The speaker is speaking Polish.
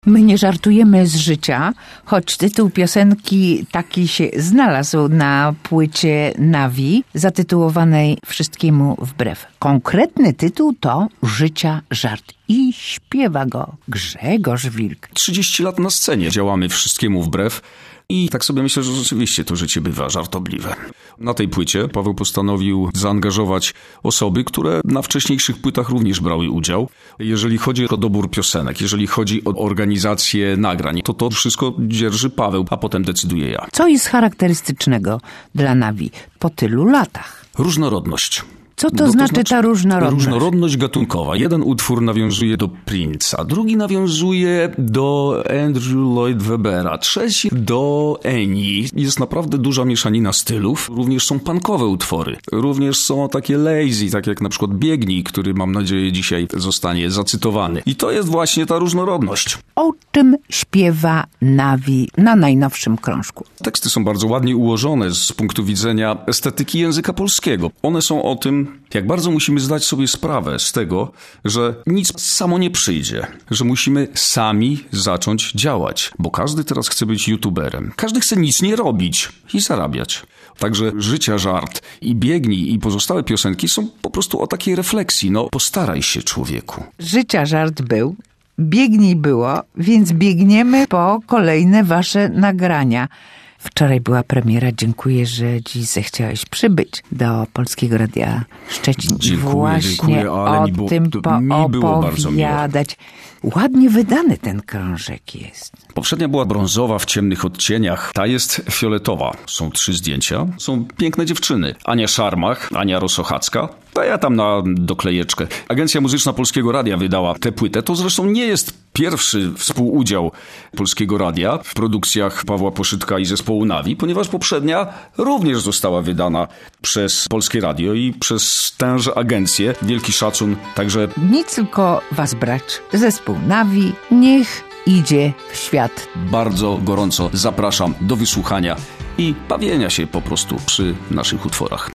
My nie żartujemy z życia, choć tytuł piosenki taki się znalazł na płycie Nawi, zatytułowanej Wszystkiemu wbrew. Konkretny tytuł to Życia żart i śpiewa go Grzegorz Wilk. 30 lat na scenie działamy Wszystkiemu wbrew i tak sobie myślę, że rzeczywiście to życie bywa żartobliwe. Na tej płycie Paweł postanowił zaangażować osoby, które na wcześniejszych płytach również brały udział. Jeżeli chodzi o dobór piosenek, jeżeli chodzi o organizację nagrań, to wszystko dzierży Paweł, a potem decyduję ja. Co jest charakterystycznego dla Nawi po tylu latach? Różnorodność. Co to znaczy ta różnorodność? Różnorodność gatunkowa. Jeden utwór nawiązuje do Prince'a, drugi nawiązuje do Andrew Lloyd Webbera, trzeci do Eni. Jest naprawdę duża mieszanina stylów. Również są punkowe utwory. Również są takie lazy, tak jak na przykład Biegnij, który mam nadzieję dzisiaj zostanie zacytowany. I to jest właśnie ta różnorodność. O czym śpiewa Nawi na najnowszym krążku? Teksty są bardzo ładnie ułożone z punktu widzenia estetyki języka polskiego. One są o tym, jak bardzo musimy zdać sobie sprawę z tego, że nic samo nie przyjdzie, że musimy sami zacząć działać, bo każdy teraz chce być youtuberem. Każdy chce nic nie robić i zarabiać. Także Życia żart i Biegnij i pozostałe piosenki są po prostu o takiej refleksji. No, postaraj się, człowieku. Życia żart był, Biegnij było, więc biegniemy po kolejne wasze nagrania. Wczoraj była premiera. Dziękuję, że dziś zechciałeś przybyć do Polskiego Radia Szczecin. Dziękuję, ale o tym poopowiadać. Ładnie wydany ten krążek jest. Poprzednia była brązowa w ciemnych odcieniach. Ta jest fioletowa. Są 3 zdjęcia. Są piękne dziewczyny. Ania Szarmach, Ania Rosochacka. A ja tam na doklejeczkę. Agencja Muzyczna Polskiego Radia wydała tę płytę. To zresztą nie jest pierwszy współudział Polskiego Radia w produkcjach Pawła Poszytka i zespołu Nawi, ponieważ poprzednia również została wydana przez Polskie Radio i przez tęże agencję. Wielki szacun. Także nic tylko was brać. Zespół Nawi niech idzie w świat. Bardzo gorąco zapraszam do wysłuchania i bawienia się po prostu przy naszych utworach.